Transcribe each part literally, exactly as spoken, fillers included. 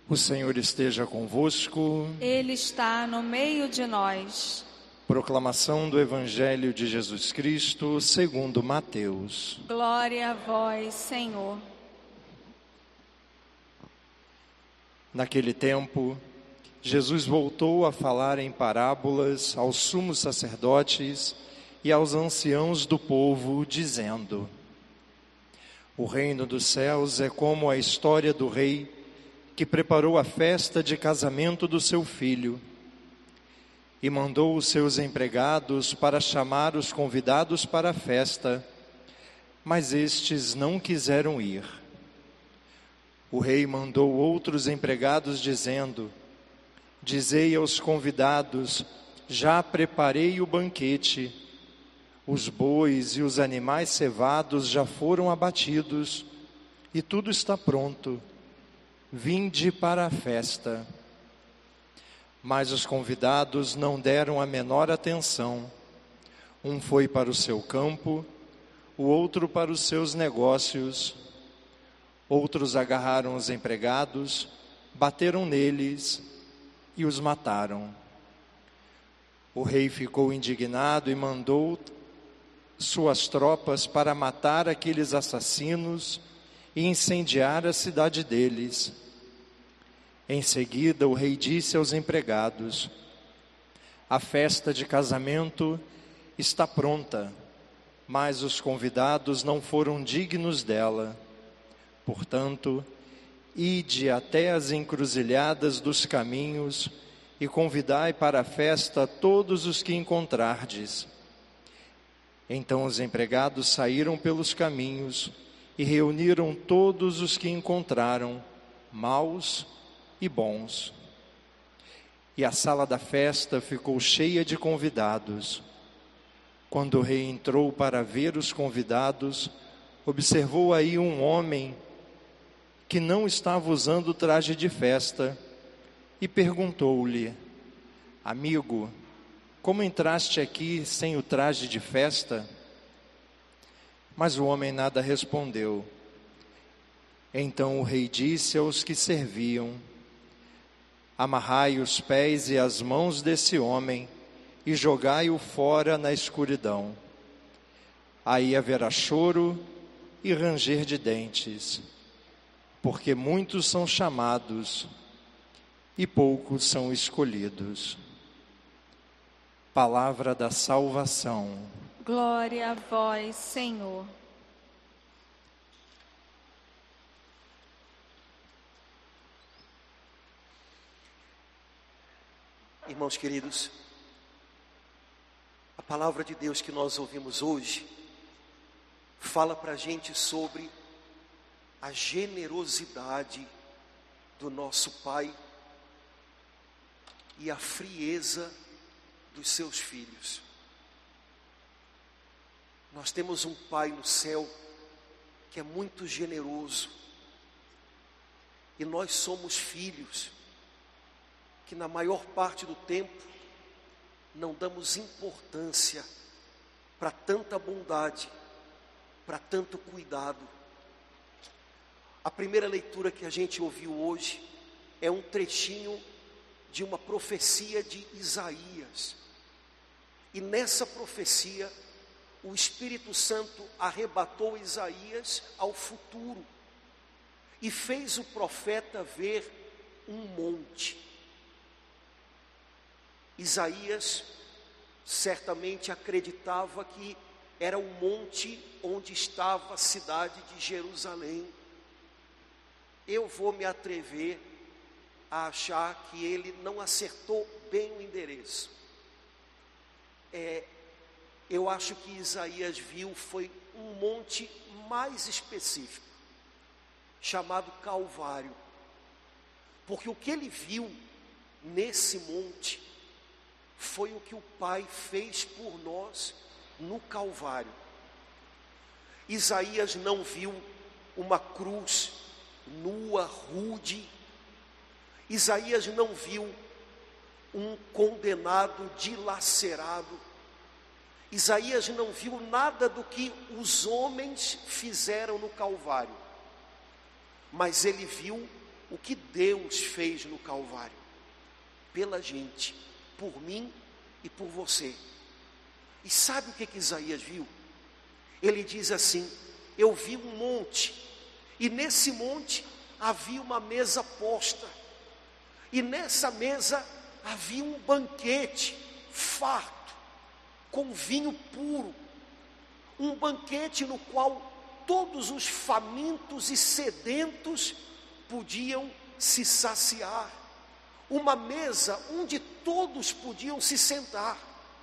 O Senhor esteja convosco. Ele está no meio de nós. Proclamação do Evangelho de Jesus Cristo segundo Mateus. Glória a vós, Senhor. Naquele tempo, Jesus voltou a falar em parábolas aos sumos sacerdotes e aos anciãos do povo, dizendo: O reino dos céus é como a história do rei que preparou a festa de casamento do seu filho e mandou os seus empregados para chamar os convidados para a festa, mas estes não quiseram ir. O rei mandou outros empregados dizendo: Dizei aos convidados, já preparei o banquete, os bois e os animais cevados já foram abatidos e tudo está pronto. Vinde para a festa. Mas os convidados não deram a menor atenção. Um foi para o seu campo, o outro para os seus negócios. Outros agarraram os empregados, bateram neles e os mataram. O rei ficou indignado e mandou suas tropas para matar aqueles assassinos e incendiar a cidade deles. Em seguida, o rei disse aos empregados: A festa de casamento está pronta, mas os convidados não foram dignos dela. Portanto, ide até as encruzilhadas dos caminhos e convidai para a festa todos os que encontrardes. Então os empregados saíram pelos caminhos e reuniram todos os que encontraram, maus e bons. E a sala da festa ficou cheia de convidados. Quando o rei entrou para ver os convidados, observou aí um homem que não estava usando traje de festa e perguntou-lhe: Amigo, como entraste aqui sem o traje de festa? Mas o homem nada respondeu. Então o rei disse aos que serviam: Amarrai os pés e as mãos desse homem e jogai-o fora na escuridão. Aí haverá choro e ranger de dentes, porque muitos são chamados e poucos são escolhidos. Palavra da salvação. Glória a vós, Senhor. Irmãos queridos, a palavra de Deus que nós ouvimos hoje fala para a gente sobre a generosidade do nosso Pai e a frieza dos seus filhos. Nós temos um Pai no céu que é muito generoso e nós somos filhos que na maior parte do tempo não damos importância para tanta bondade, para tanto cuidado. A primeira leitura que a gente ouviu hoje é um trechinho de uma profecia de Isaías. E nessa profecia, o Espírito Santo arrebatou Isaías ao futuro e fez o profeta ver um monte. Isaías certamente acreditava que era o monte onde estava a cidade de Jerusalém. Eu vou me atrever a achar que ele não acertou bem o endereço. É, eu acho que Isaías viu foi um monte mais específico, chamado Calvário. Porque o que ele viu nesse monte foi o que o Pai fez por nós no Calvário. Isaías não viu uma cruz nua, rude. Isaías não viu um condenado dilacerado. Isaías não viu nada do que os homens fizeram no Calvário. Mas ele viu o que Deus fez no Calvário, pela gente, por mim e por você. E sabe o que, que Isaías viu? Ele diz assim: eu vi um monte, e nesse monte havia uma mesa posta, e nessa mesa havia um banquete farto, com vinho puro, um banquete no qual todos os famintos e sedentos podiam se saciar, uma mesa onde todos podiam se sentar.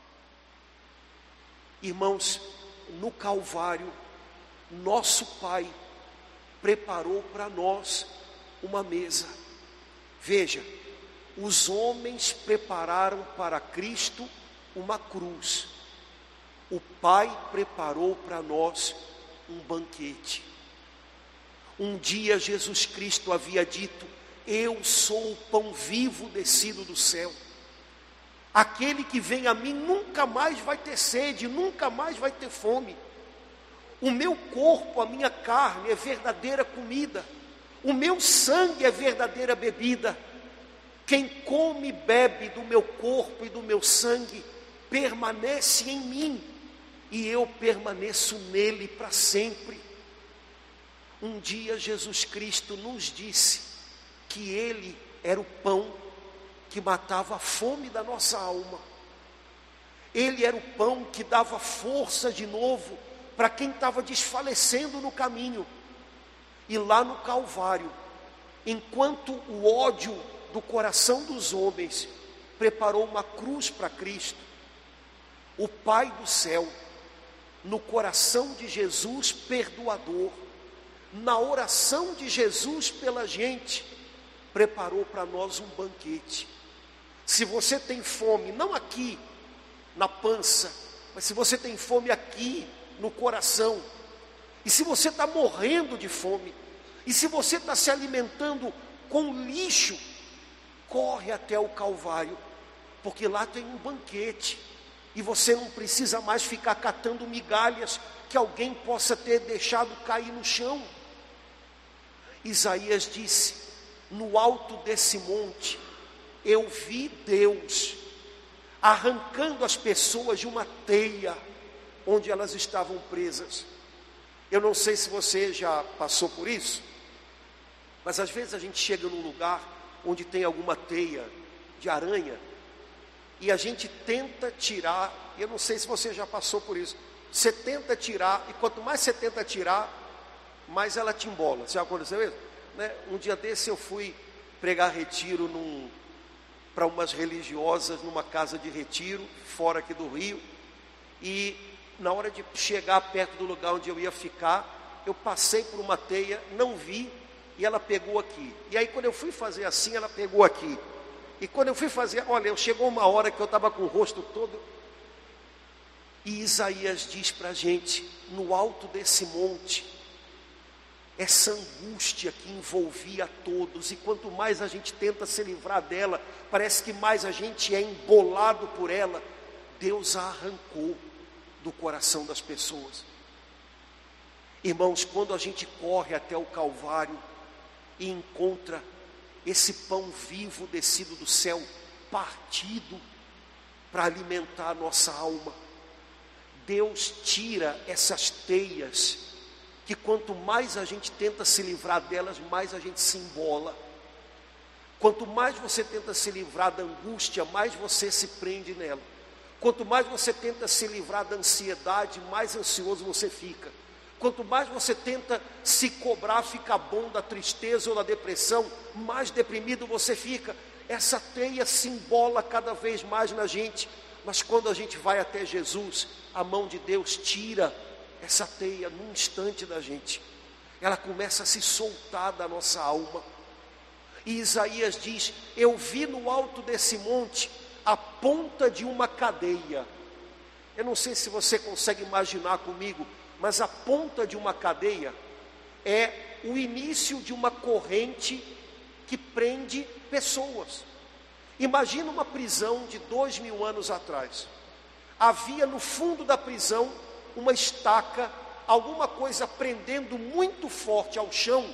Irmãos, no Calvário, nosso Pai preparou para nós uma mesa. Veja, os homens prepararam para Cristo uma cruz, o Pai preparou para nós um banquete. Um dia Jesus Cristo havia dito: eu sou o pão vivo descido do céu. Aquele que vem a mim nunca mais vai ter sede, nunca mais vai ter fome. O meu corpo, a minha carne é verdadeira comida, o meu sangue é verdadeira bebida. Quem come e bebe do meu corpo e do meu sangue permanece em mim, e eu permaneço nele para sempre. Um dia Jesus Cristo nos disse que Ele era o pão que matava a fome da nossa alma. Ele era o pão que dava força de novo para quem estava desfalecendo no caminho. E lá no Calvário, enquanto o ódio do coração dos homens preparou uma cruz para Cristo, o Pai do céu, no coração de Jesus perdoador, na oração de Jesus pela gente, preparou para nós um banquete. Se você tem fome, não aqui na pança, mas se você tem fome aqui no coração, e se você está morrendo de fome, e se você está se alimentando com lixo, corre até o Calvário, porque lá tem um banquete, e você não precisa mais ficar catando migalhas que alguém possa ter deixado cair no chão. Isaías disse: no alto desse monte eu vi Deus arrancando as pessoas de uma teia onde elas estavam presas. Eu não sei se você já passou por isso, mas às vezes a gente chega num lugar onde tem alguma teia de aranha e a gente tenta tirar. Eu não sei se você já passou por isso. Você tenta tirar, e quanto mais você tenta tirar, mais ela te embola. Já aconteceu isso? Né? Um dia desse eu fui pregar retiro num, para umas religiosas numa casa de retiro, fora aqui do Rio, e na hora de chegar perto do lugar onde eu ia ficar, eu passei por uma teia, não vi, e ela pegou aqui. E aí quando eu fui fazer assim, ela pegou aqui. E quando eu fui fazer, olha, chegou uma hora que eu estava com o rosto todo. E Isaías diz para a gente, no alto desse monte, essa angústia que envolvia a todos, e quanto mais a gente tenta se livrar dela, parece que mais a gente é embolado por ela. Deus a arrancou do coração das pessoas. Irmãos, quando a gente corre até o Calvário e encontra esse pão vivo descido do céu, partido para alimentar a nossa alma, Deus tira essas teias, que quanto mais a gente tenta se livrar delas, mais a gente se embola. Quanto mais você tenta se livrar da angústia, mais você se prende nela. Quanto mais você tenta se livrar da ansiedade, mais ansioso você fica. Quanto mais você tenta se cobrar, ficar bom da tristeza ou da depressão, mais deprimido você fica. Essa teia se embola cada vez mais na gente. Mas quando a gente vai até Jesus, a mão de Deus tira essa teia num instante da gente. Ela começa a se soltar da nossa alma. E Isaías diz: eu vi no alto desse monte a ponta de uma cadeia. Eu não sei se você consegue imaginar comigo, mas a ponta de uma cadeia é o início de uma corrente que prende pessoas. Imagina uma prisão de dois mil anos atrás. Havia no fundo da prisão uma estaca, alguma coisa prendendo muito forte ao chão,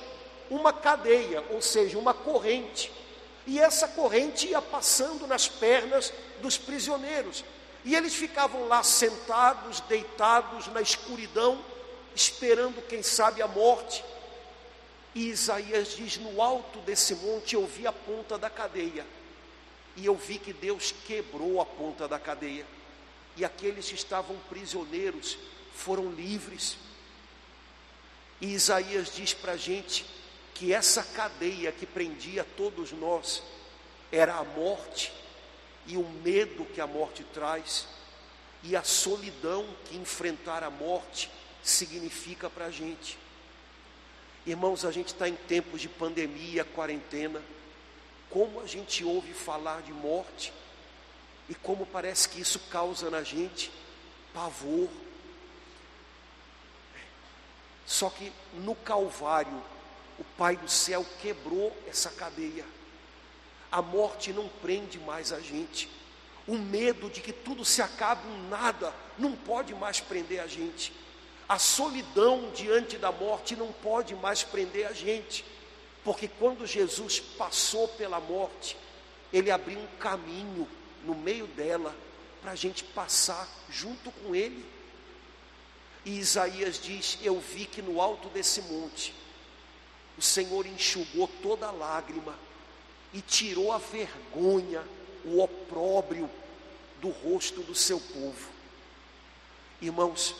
uma cadeia, ou seja, uma corrente. E essa corrente ia passando nas pernas dos prisioneiros. E eles ficavam lá sentados, deitados na escuridão, esperando, quem sabe, a morte. E Isaías diz: no alto desse monte eu vi a ponta da cadeia. E eu vi que Deus quebrou a ponta da cadeia. E aqueles que estavam prisioneiros foram livres. E Isaías diz para a gente que essa cadeia que prendia todos nós era a morte, e o medo que a morte traz, e a solidão que enfrentar a morte significa para a gente. Irmãos, a gente está em tempos de pandemia, quarentena. Como a gente ouve falar de morte, e como parece que isso causa na gente pavor. Só que no Calvário, o Pai do céu quebrou essa cadeia. A morte não prende mais a gente. O medo de que tudo se acabe em nada não pode mais prender a gente. A solidão diante da morte não pode mais prender a gente. Porque quando Jesus passou pela morte, Ele abriu um caminho no meio dela para a gente passar junto com Ele. E Isaías diz: eu vi que no alto desse monte o Senhor enxugou toda a lágrima e tirou a vergonha, o opróbrio do rosto do seu povo. Irmãos,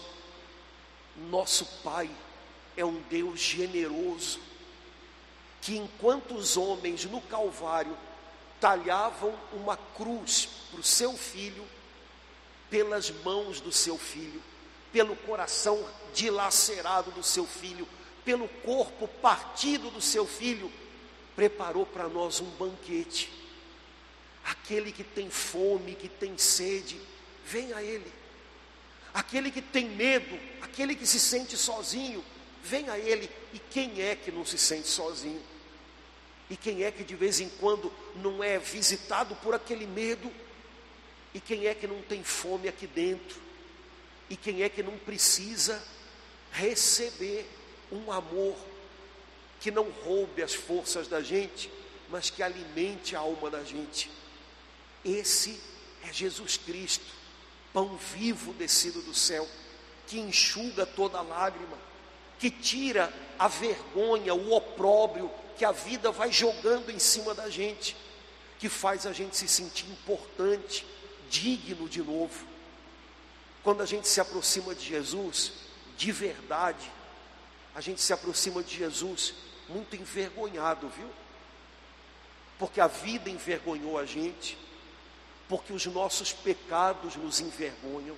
nosso Pai é um Deus generoso, que enquanto os homens no Calvário talhavam uma cruz para o seu filho, pelas mãos do seu filho, pelo coração dilacerado do seu filho, pelo corpo partido do seu filho, preparou para nós um banquete. Aquele que tem fome, que tem sede, vem a Ele. Aquele que tem medo, aquele que se sente sozinho, vem a Ele. E quem é que não se sente sozinho? E quem é que de vez em quando não é visitado por aquele medo? E quem é que não tem fome aqui dentro? E quem é que não precisa receber um amor que não roube as forças da gente, mas que alimente a alma da gente? Esse é Jesus Cristo, pão vivo descido do céu, que enxuga toda lágrima, que tira a vergonha, o opróbrio que a vida vai jogando em cima da gente, que faz a gente se sentir importante, digno de novo. Quando a gente se aproxima de Jesus, de verdade, a gente se aproxima de Jesus muito envergonhado, viu? Porque a vida envergonhou a gente, porque os nossos pecados nos envergonham.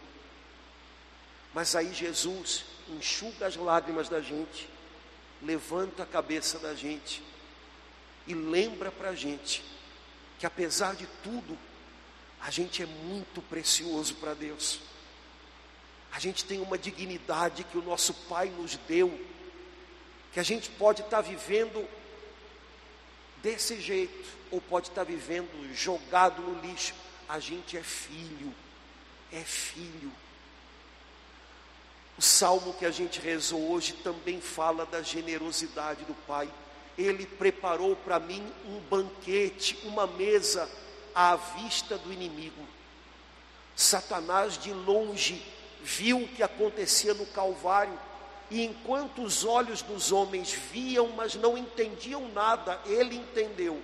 Mas aí Jesus enxuga as lágrimas da gente, levanta a cabeça da gente e lembra para a gente que apesar de tudo, a gente é muito precioso para Deus. A gente tem uma dignidade que o nosso Pai nos deu, que a gente pode estar vivendo desse jeito, ou pode estar vivendo jogado no lixo. A gente é filho, é filho. O salmo que a gente rezou hoje também fala da generosidade do Pai. Ele preparou para mim um banquete, uma mesa à vista do inimigo. Satanás de longe viu o que acontecia no Calvário, e enquanto os olhos dos homens viam, mas não entendiam nada, ele entendeu.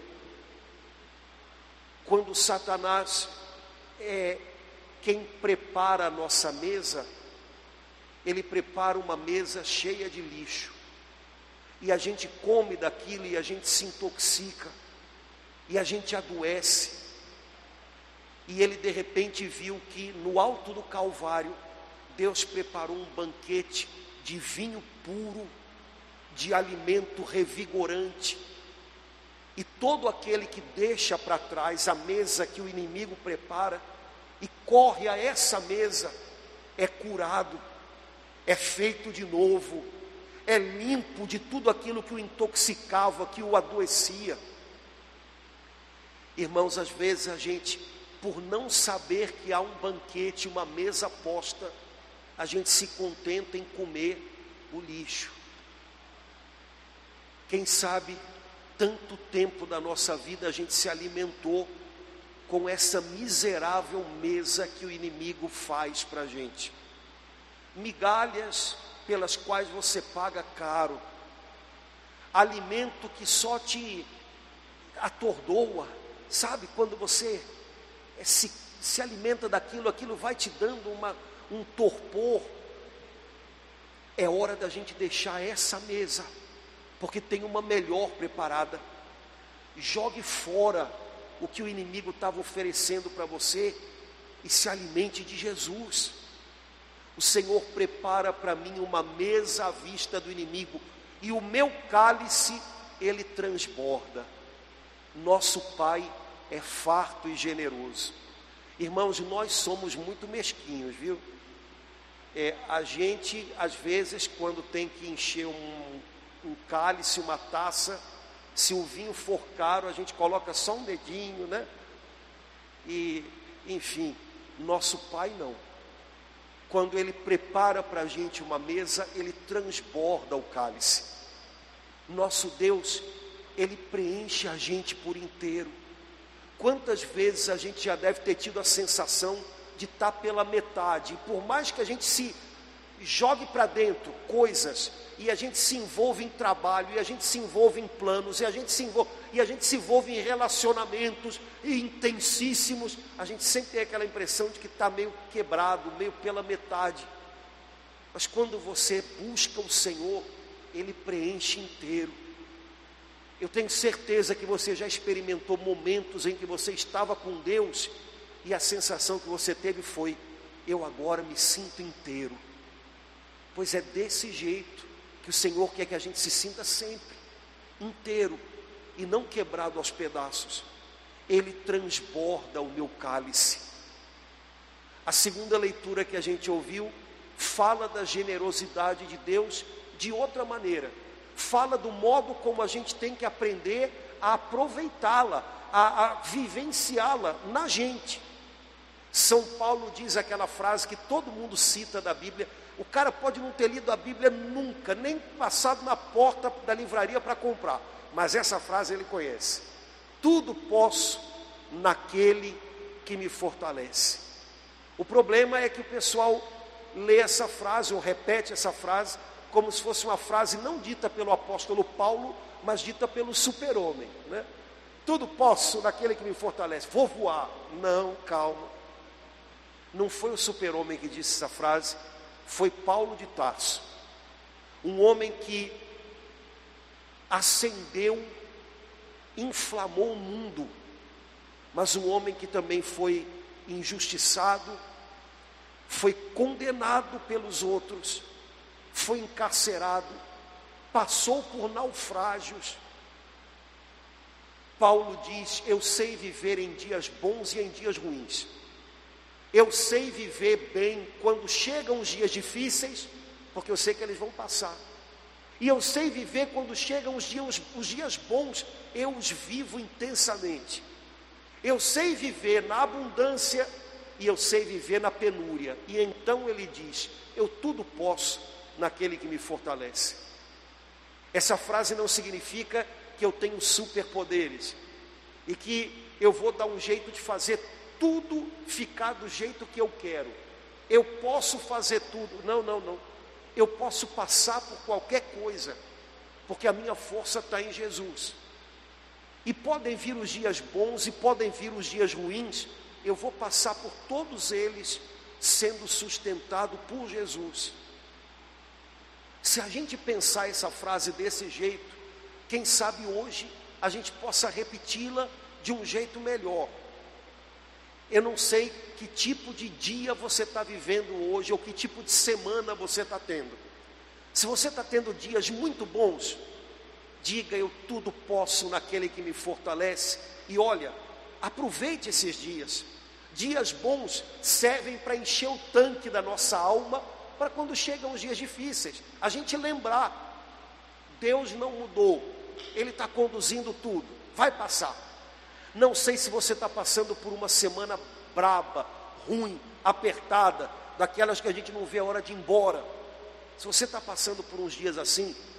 Quando Satanás é quem prepara a nossa mesa, ele prepara uma mesa cheia de lixo, e a gente come daquilo e a gente se intoxica, e a gente adoece. E ele de repente viu que no alto do Calvário, Deus preparou um banquete de vinho puro, de alimento revigorante. E todo aquele que deixa para trás a mesa que o inimigo prepara e corre a essa mesa, é curado, é feito de novo, é limpo de tudo aquilo que o intoxicava, que o adoecia. Irmãos, às vezes a gente, por não saber que há um banquete, uma mesa posta, a gente se contenta em comer o lixo. Quem sabe, tanto tempo da nossa vida a gente se alimentou com essa miserável mesa que o inimigo faz para a gente. Migalhas pelas quais você paga caro, alimento que só te atordoa, sabe? Quando você se, se alimenta daquilo, aquilo vai te dando uma, um torpor. É hora da gente deixar essa mesa, porque tem uma melhor preparada. Jogue fora o que o inimigo estava oferecendo para você e se alimente de Jesus. O Senhor prepara para mim uma mesa à vista do inimigo, e o meu cálice, ele transborda. Nosso Pai é farto e generoso. Irmãos, nós somos muito mesquinhos, viu? É, a gente, às vezes, quando tem que encher um, um cálice, uma taça, se o vinho for caro, a gente coloca só um dedinho, né? E, enfim, nosso Pai não. Quando Ele prepara para a gente uma mesa, Ele transborda o cálice. Nosso Deus, Ele preenche a gente por inteiro. Quantas vezes a gente já deve ter tido a sensação de estar pela metade, e por mais que a gente se jogue para dentro coisas, e a gente se envolve em trabalho, e a gente se envolve em planos, e a gente se envolve, e a gente se envolve em relacionamentos intensíssimos, a gente sempre tem aquela impressão de que está meio quebrado, meio pela metade. Mas quando você busca o Senhor, Ele preenche inteiro. Eu tenho certeza que você já experimentou momentos em que você estava com Deus e a sensação que você teve foi: eu agora me sinto inteiro. Pois é desse jeito que o Senhor quer que a gente se sinta sempre, inteiro e não quebrado aos pedaços. Ele transborda o meu cálice. A segunda leitura que a gente ouviu fala da generosidade de Deus de outra maneira. Fala do modo como a gente tem que aprender a aproveitá-la, a, a vivenciá-la na gente. São Paulo diz aquela frase que todo mundo cita da Bíblia. O cara pode não ter lido a Bíblia nunca, nem passado na porta da livraria para comprar, mas essa frase ele conhece: tudo posso naquele que me fortalece. O problema é que o pessoal lê essa frase ou repete essa frase como se fosse uma frase não dita pelo apóstolo Paulo, mas dita pelo super-homem, né? Tudo posso naquele que me fortalece, vou voar. Não, calma. Não foi o super-homem que disse essa frase, foi Paulo de Tarso, um homem que acendeu, inflamou o mundo, mas um homem que também foi injustiçado, foi condenado pelos outros, foi encarcerado, passou por naufrágios. Paulo diz: eu sei viver em dias bons e em dias ruins. Eu sei viver bem quando chegam os dias difíceis, porque eu sei que eles vão passar. E eu sei viver quando chegam os dias, os dias bons, eu os vivo intensamente. Eu sei viver na abundância e eu sei viver na penúria. E então ele diz: eu tudo posso naquele que me fortalece. Essa frase não significa que eu tenho superpoderes e que eu vou dar um jeito de fazer tudo ficar do jeito que eu quero. Eu posso fazer tudo. Não, não, não. Eu posso passar por qualquer coisa, porque a minha força está em Jesus. E podem vir os dias bons e podem vir os dias ruins, eu vou passar por todos eles sendo sustentado por Jesus. Se a gente pensar essa frase desse jeito, quem sabe hoje a gente possa repeti-la de um jeito melhor. Eu não sei que tipo de dia você está vivendo hoje, ou que tipo de semana você está tendo. Se você está tendo dias muito bons, diga: eu tudo posso naquele que me fortalece. E olha, aproveite esses dias. Dias bons servem para encher o tanque da nossa alma, para quando chegam os dias difíceis, a gente lembrar: Deus não mudou, Ele está conduzindo tudo, vai passar. Não sei se você está passando por uma semana braba, ruim, apertada, daquelas que a gente não vê a hora de ir embora. Se você está passando por uns dias assim,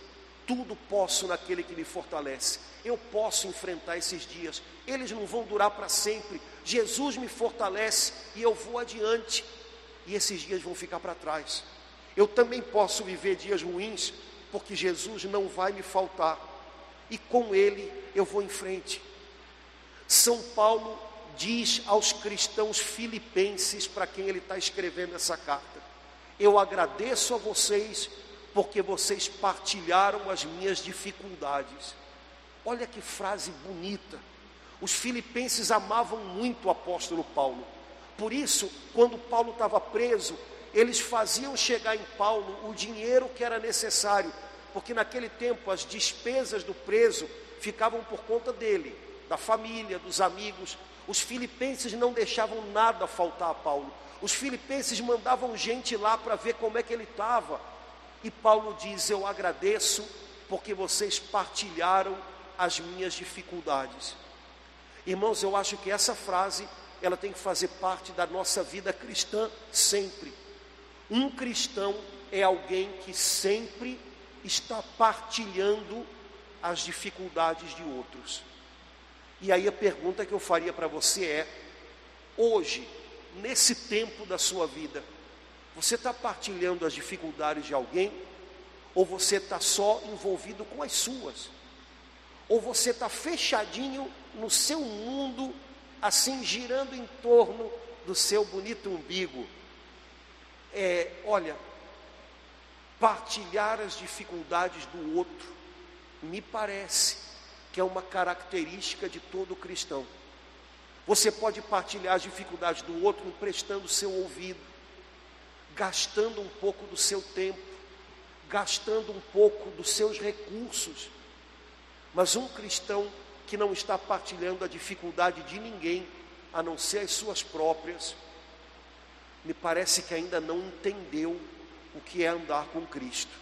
tudo posso naquele que me fortalece. Eu posso enfrentar esses dias, eles não vão durar para sempre. Jesus me fortalece e eu vou adiante, e esses dias vão ficar para trás. Eu também posso viver dias ruins, porque Jesus não vai me faltar, e com Ele eu vou em frente. São Paulo diz aos cristãos filipenses, para quem ele está escrevendo essa carta: eu agradeço a vocês, porque vocês partilharam as minhas dificuldades. Olha que frase bonita. Os filipenses amavam muito o apóstolo Paulo. Por isso, quando Paulo estava preso, eles faziam chegar em Paulo o dinheiro que era necessário, porque naquele tempo as despesas do preso ficavam por conta dele, da família, dos amigos. Os filipenses não deixavam nada faltar a Paulo. Os filipenses mandavam gente lá para ver como é que ele estava. E Paulo diz: eu agradeço porque vocês partilharam as minhas dificuldades. Irmãos, eu acho que essa frase, ela tem que fazer parte da nossa vida cristã sempre. Um cristão é alguém que sempre está partilhando as dificuldades de outros. E aí a pergunta que eu faria para você é: hoje, nesse tempo da sua vida, você está partilhando as dificuldades de alguém? Ou você está só envolvido com as suas? Ou você está fechadinho no seu mundo, assim, girando em torno do seu bonito umbigo? É, olha, partilhar as dificuldades do outro, me parece que é uma característica de todo cristão. Você pode partilhar as dificuldades do outro emprestando o seu ouvido, gastando um pouco do seu tempo, gastando um pouco dos seus recursos. Mas um cristão que não está partilhando a dificuldade de ninguém, a não ser as suas próprias, me parece que ainda não entendeu o que é andar com Cristo.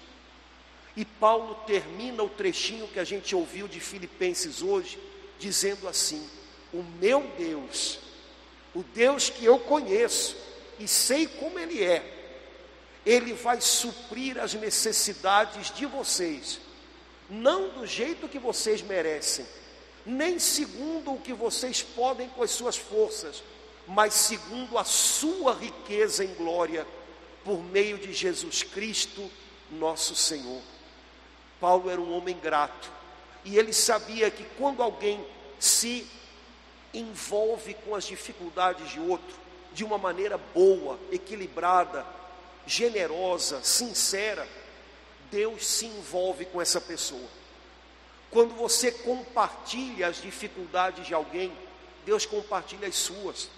E Paulo termina o trechinho que a gente ouviu de Filipenses hoje, dizendo assim: o meu Deus, o Deus que eu conheço e sei como Ele é, Ele vai suprir as necessidades de vocês, não do jeito que vocês merecem, nem segundo o que vocês podem com as suas forças, mas segundo a sua riqueza em glória, por meio de Jesus Cristo, nosso Senhor. Paulo era um homem grato, e ele sabia que quando alguém se envolve com as dificuldades de outro, de uma maneira boa, equilibrada, generosa, sincera, Deus se envolve com essa pessoa. Quando você compartilha as dificuldades de alguém, Deus compartilha as suas,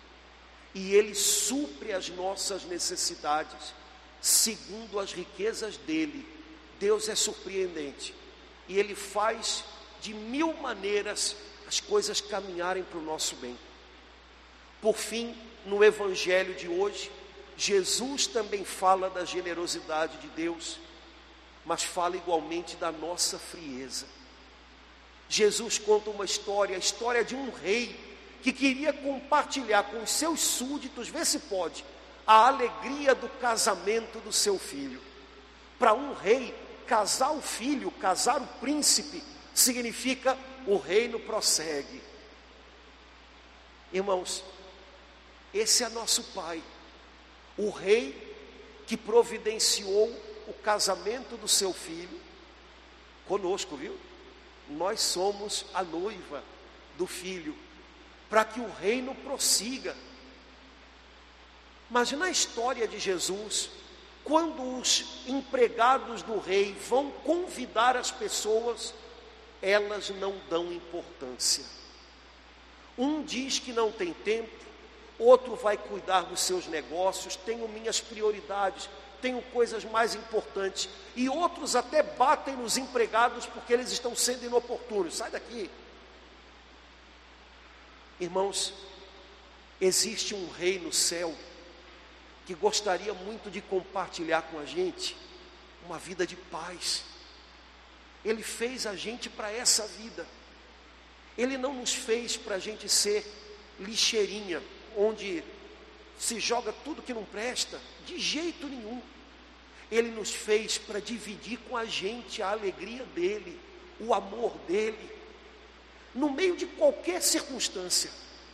e Ele supre as nossas necessidades, segundo as riquezas dEle. Deus é surpreendente, e Ele faz de mil maneiras as coisas caminharem para o nosso bem. Por fim, no Evangelho de hoje, Jesus também fala da generosidade de Deus, mas fala igualmente da nossa frieza. Jesus conta uma história, a história de um rei que queria compartilhar com os seus súditos, vê se pode, a alegria do casamento do seu filho. Para um rei, casar o filho, casar o príncipe, significa o reino prossegue. Irmãos, esse é nosso Pai, o rei que providenciou o casamento do seu filho conosco, viu? Nós somos a noiva do filho, para que o reino prossiga. Mas na história de Jesus, quando os empregados do rei vão convidar as pessoas, elas não dão importância. Um diz que não tem tempo, outro vai cuidar dos seus negócios, tenho minhas prioridades, tenho coisas mais importantes, e outros até batem nos empregados porque eles estão sendo inoportunos. Sai daqui. Irmãos, existe um rei no céu que gostaria muito de compartilhar com a gente uma vida de paz. Ele fez a gente para essa vida. Ele não nos fez para a gente ser lixeirinha, onde se joga tudo que não presta, de jeito nenhum. Ele nos fez para dividir com a gente a alegria dele, o amor dele, no meio de qualquer circunstância.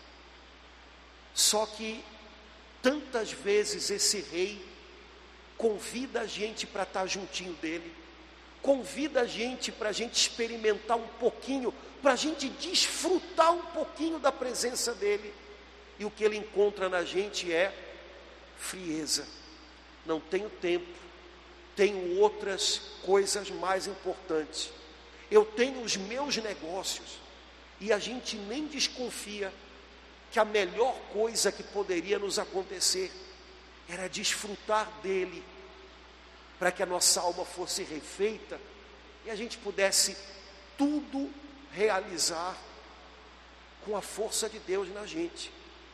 Só que tantas vezes esse rei convida a gente para estar juntinho dele, convida a gente para a gente experimentar um pouquinho, para a gente desfrutar um pouquinho da presença dele, e o que ele encontra na gente é frieza. Não tenho tempo, tenho outras coisas mais importantes, eu tenho os meus negócios, e a gente nem desconfia que a melhor coisa que poderia nos acontecer era desfrutar dele, para que a nossa alma fosse refeita e a gente pudesse tudo realizar com a força de Deus na gente.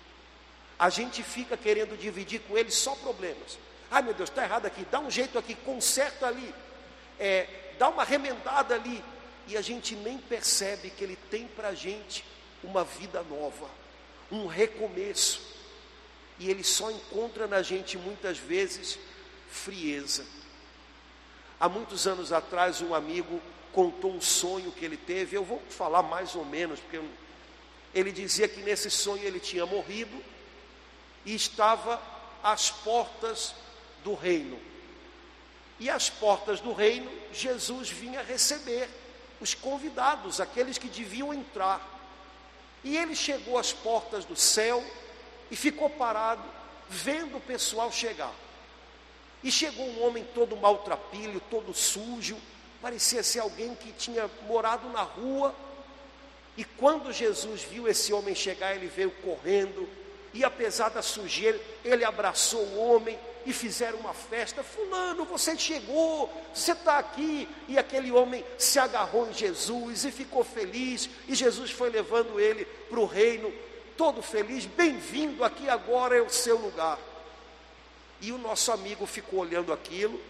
A gente fica querendo dividir com ele só problemas. Ai meu Deus, está errado aqui, dá um jeito aqui, conserta ali, é, dá uma remendada ali, e a gente nem percebe que ele tem para a gente uma vida nova, um recomeço, e ele só encontra na gente muitas vezes frieza. Há muitos anos atrás um amigo contou um sonho que ele teve, eu vou falar mais ou menos, porque eu, ele dizia que nesse sonho ele tinha morrido e estava às portas do reino, e às portas do reino Jesus vinha receber os convidados, aqueles que deviam entrar. E ele chegou às portas do céu e ficou parado, vendo o pessoal chegar. E chegou um homem todo maltrapilho, todo sujo, parecia ser alguém que tinha morado na rua. E quando Jesus viu esse homem chegar, ele veio correndo, e apesar da sujeira, ele abraçou o homem e fizeram uma festa. Fulano, você chegou, você está aqui. E aquele homem se agarrou em Jesus e ficou feliz, e Jesus foi levando ele para o reino, todo feliz. Bem-vindo, aqui agora é o seu lugar. E o nosso amigo ficou olhando aquilo,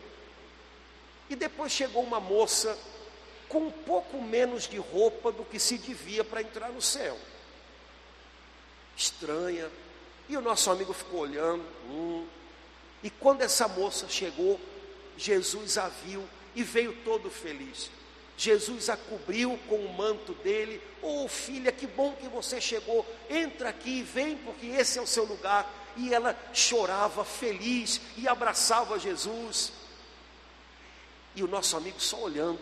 e depois chegou uma moça com um pouco menos de roupa do que se devia para entrar no céu, estranha, e o nosso amigo ficou olhando, hum, e quando essa moça chegou, Jesus a viu e veio todo feliz. Jesus a cobriu com o manto dele. Oh filha, que bom que você chegou, entra aqui, vem, porque esse é o seu lugar. E ela chorava feliz e abraçava Jesus, e o nosso amigo só olhando.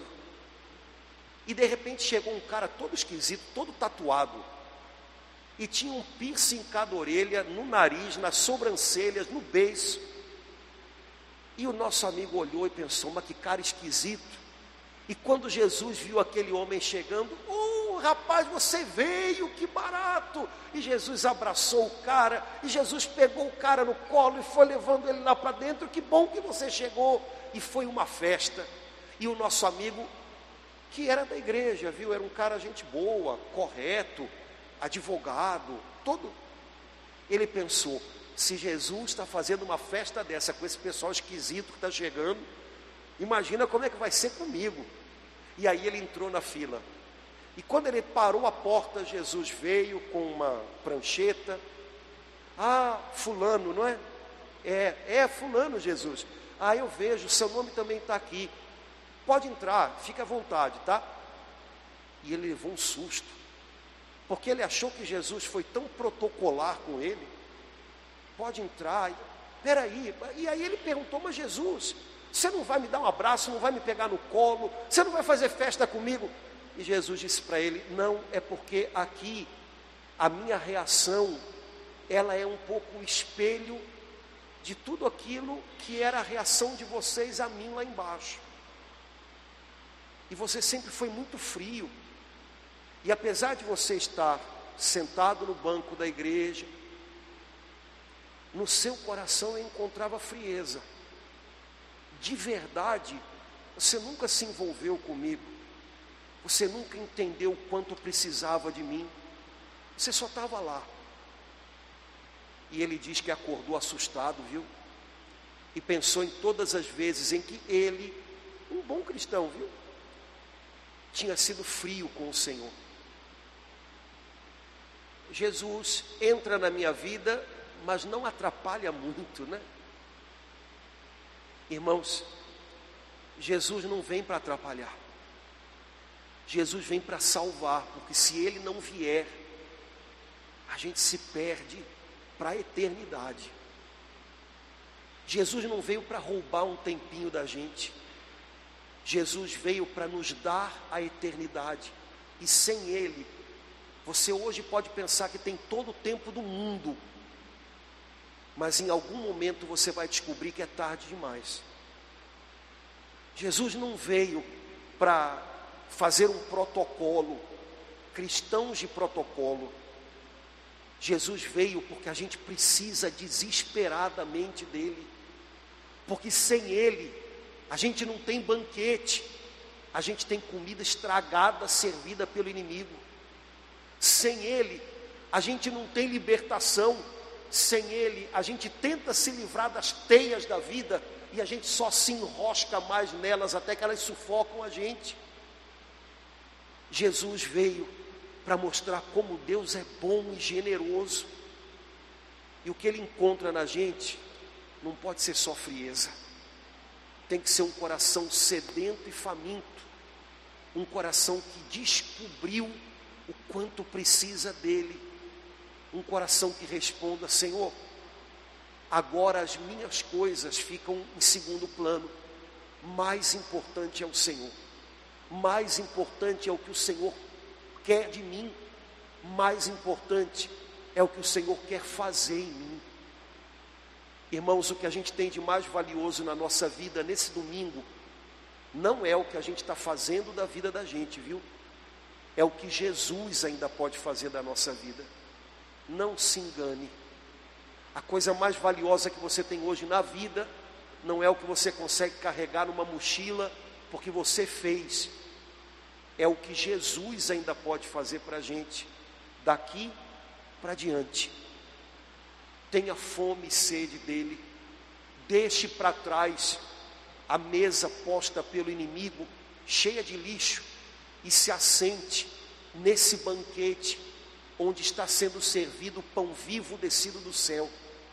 E de repente chegou um cara todo esquisito, todo tatuado, e tinha um piercing em cada orelha, no nariz, nas sobrancelhas, no beiço. E o nosso amigo olhou e pensou, mas que cara esquisito. E quando Jesus viu aquele homem chegando, oh rapaz, você veio, que barato. E Jesus abraçou o cara, e Jesus pegou o cara no colo e foi levando ele lá para dentro. Que bom que você chegou. E foi uma festa. E o nosso amigo, que era da igreja, viu, era um cara gente boa, correto, advogado, todo. Ele pensou, se Jesus está fazendo uma festa dessa com esse pessoal esquisito que está chegando, imagina como é que vai ser comigo. E aí ele entrou na fila, e quando ele parou a porta, Jesus veio com uma prancheta. Ah, fulano, não é? É, é fulano, Jesus. Ah, eu vejo, seu nome também está aqui, pode entrar, fica à vontade, tá? E ele levou um susto, porque ele achou que Jesus foi tão protocolar com ele. Pode entrar, peraí. E aí ele perguntou, mas Jesus, você não vai me dar um abraço, não vai me pegar no colo, você não vai fazer festa comigo? E Jesus disse para ele, não, é porque aqui a minha reação, ela é um pouco o espelho de tudo aquilo que era a reação de vocês a mim lá embaixo. E você sempre foi muito frio, e apesar de você estar sentado no banco da igreja, no seu coração eu encontrava frieza. De verdade, você nunca se envolveu comigo, você nunca entendeu o quanto precisava de mim, você só estava lá. E ele diz que acordou assustado, viu? E pensou em todas as vezes em que ele, um bom cristão, viu, tinha sido frio com o Senhor. Jesus entra na minha vida, mas não atrapalha muito, né? Irmãos, Jesus não vem para atrapalhar. Jesus vem para salvar, porque se Ele não vier, a gente se perde para a eternidade. Jesus não veio para roubar um tempinho da gente. Jesus veio para nos dar a eternidade. E sem Ele, você hoje pode pensar que tem todo o tempo do mundo, mas em algum momento você vai descobrir que é tarde demais. Jesus não veio para fazer um protocolo, cristãos de protocolo. Jesus veio porque a gente precisa desesperadamente dele, porque sem ele a gente não tem banquete, a gente tem comida estragada servida pelo inimigo. Sem ele a gente não tem libertação. Sem ele a gente tenta se livrar das teias da vida e a gente só se enrosca mais nelas até que elas sufocam a gente. Jesus veio para mostrar como Deus é bom e generoso, e o que Ele encontra na gente não pode ser só frieza, tem que ser um coração sedento e faminto, um coração que descobriu o quanto precisa dEle, um coração que responda: Senhor, agora as minhas coisas ficam em segundo plano, mais importante é o Senhor, mais importante é o que o Senhor quer de mim, mais importante é o que o Senhor quer fazer em mim. Irmãos, o que a gente tem de mais valioso na nossa vida nesse domingo não é o que a gente está fazendo da vida da gente, viu? É o que Jesus ainda pode fazer da nossa vida. Não se engane. A coisa mais valiosa que você tem hoje na vida não é o que você consegue carregar numa mochila porque você fez. É o que Jesus ainda pode fazer para a gente daqui para diante. Tenha fome e sede dele. Deixe para trás a mesa posta pelo inimigo, cheia de lixo, e se assente nesse banquete onde está sendo servido o pão vivo descido do céu.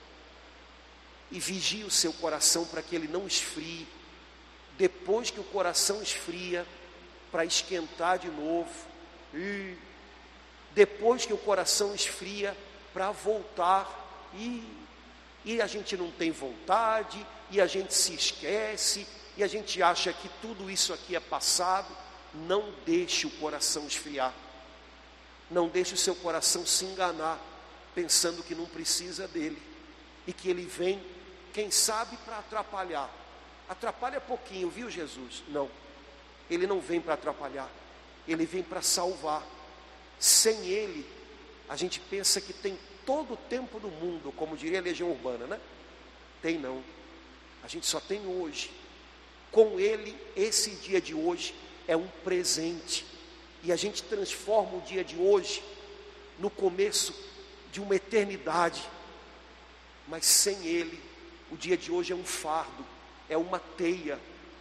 E vigie o seu coração para que ele não esfrie. Depois que o coração esfria, para esquentar de novo. E depois que o coração esfria, para voltar. E, e a gente não tem vontade, e a gente se esquece, e a gente acha que tudo isso aqui é passado. Não deixe o coração esfriar. Não deixe o seu coração se enganar, pensando que não precisa dele, e que ele vem, quem sabe, para atrapalhar. Atrapalha pouquinho, viu, Jesus? Não, ele não vem para atrapalhar, ele vem para salvar. Sem ele, a gente pensa que tem todo o tempo do mundo, como diria a Legião Urbana, né? Tem não, a gente só tem hoje. Com ele, esse dia de hoje é um presente, e a gente transforma o dia de hoje no começo de uma eternidade. Mas sem ele, o dia de hoje é um fardo, é uma teia.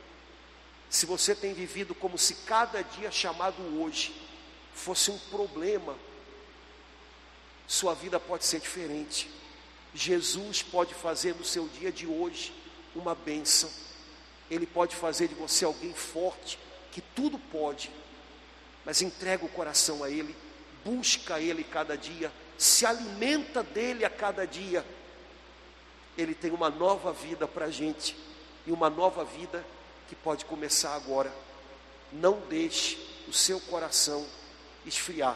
Se você tem vivido como se cada dia chamado hoje fosse um problema, sua vida pode ser diferente. Jesus pode fazer do seu dia de hoje uma bênção. Ele pode fazer de você alguém forte, que tudo pode. Mas entrega o coração a Ele, busca Ele cada dia, se alimenta dEle a cada dia. Ele tem uma nova vida para a gente, e uma nova vida que pode começar agora. Não deixe o seu coração esfriar.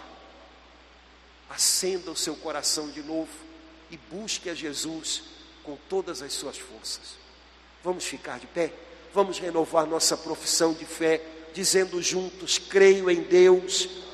Acenda o seu coração de novo e busque a Jesus com todas as suas forças. Vamos ficar de pé? Vamos renovar nossa profissão de fé, dizendo juntos: creio em Deus